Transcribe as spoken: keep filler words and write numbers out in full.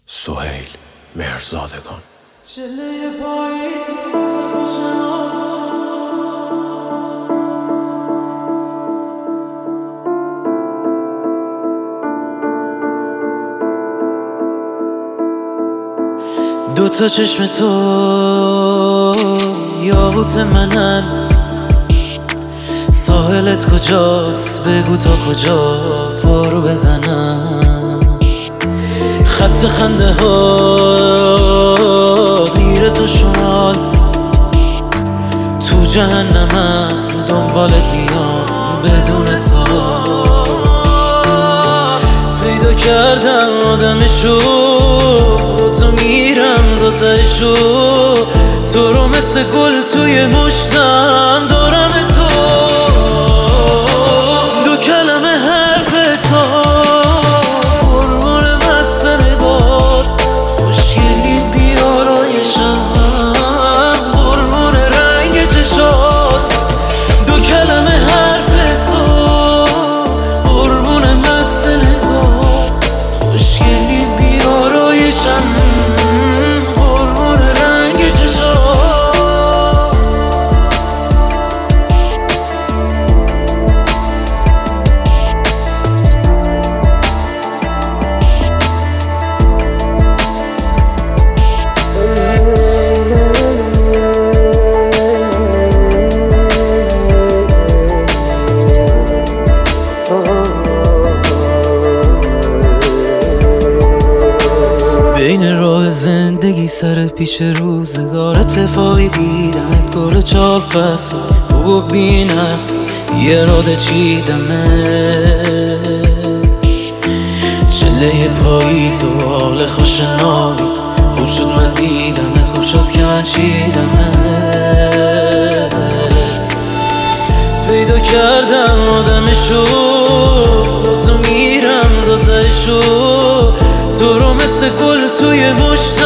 سهیل مهرزادگان. دو تا چشم تو یاقوت منن، ساحلت کجاست بگو تا کجا پارو بزنم. خط خنده ها میره تو شمال، تو جهنمم دنبالت میام بدون سوال. پیدا کردم آدمشو تو میرم دو تایشو، تو رو مثل گل توی مشتم دارم تو. دو کلمه حرف تو قربون مست نگات، خوشگلی بیارایشم قربون رنگ چشات. دو کلمه حرف تو قربون مست نگات، خوشگلی بیارایشم قربون رنگ چشات. بین راه زندگی سر پیش روزگار اتفاقی دیدمت گل چهار فصل و بی نفس یه راده چیدمه. چله پاییز و حال خوش نامی، خوب شد من دیدمت، خوب شد که من چیدمه. پیدا کردم آدمشو تو میرم دو تایشو، تو رو مثل گل توی مشت